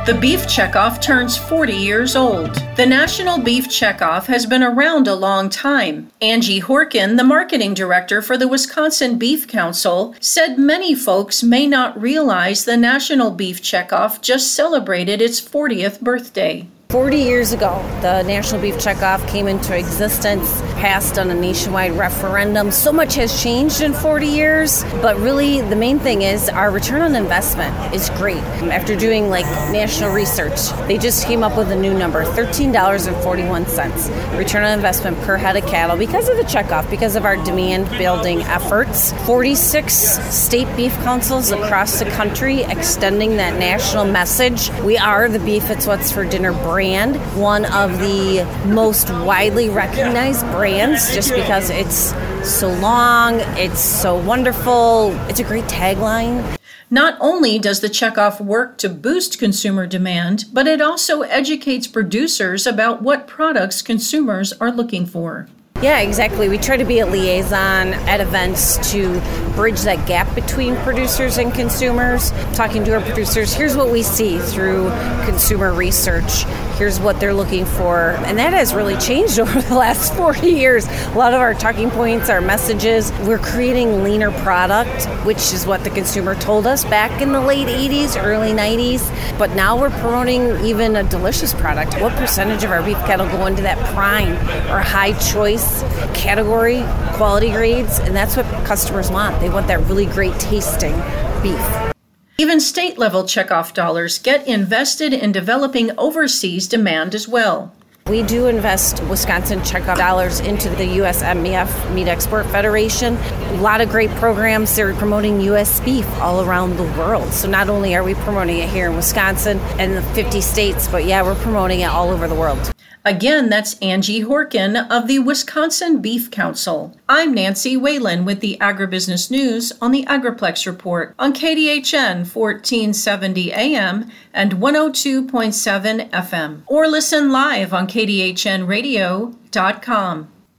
The Beef Checkoff turns 40 years old. The National Beef Checkoff has been around a long time. Angie Horkin, the marketing director for the Wisconsin Beef Council, said many folks may not realize the National Beef Checkoff just celebrated its 40th birthday. 40 years ago, the National Beef Checkoff came into existence, passed on a nationwide referendum. So much has changed in 40 years, but really the main thing is our return on investment is great. After doing national research, they just came up with a new number, $13.41 return on investment per head of cattle because of the checkoff, because of our demand building efforts. 46 state beef councils across the country extending that national message. We are the Beef It's What's for Dinner brand, one of the most widely recognized brands just because it's so long, it's so wonderful, it's a great tagline. Not only does the checkoff work to boost consumer demand, but it also educates producers about what products consumers are looking for. Yeah, exactly. We try to be a liaison at events to bridge that gap between producers and consumers. Talking to our producers, here's what we see through consumer research. Here's what they're looking for. And that has really changed over the last 40 years. A lot of our talking points, our messages, we're creating leaner product, which is what the consumer told us back in the late 80s, early 90s. But now we're promoting even a delicious product. What percentage of our beef cattle go into that prime or high choice category, quality grades? And that's what customers want. They want that really great tasting beef. Even state-level checkoff dollars get invested in developing overseas demand as well. We do invest Wisconsin checkoff dollars into the USMEF, Meat Export Federation. A lot of great programs. They're promoting U.S. beef all around the world. So not only are we promoting it here in Wisconsin and the 50 states, but we're promoting it all over the world. Again, that's Angie Horkin of the Wisconsin Beef Council. I'm Nancy Whalen with the Agribusiness News on the Agriplex Report on KDHN 1470 AM and 102.7 FM. Or listen live on KDHNradio.com.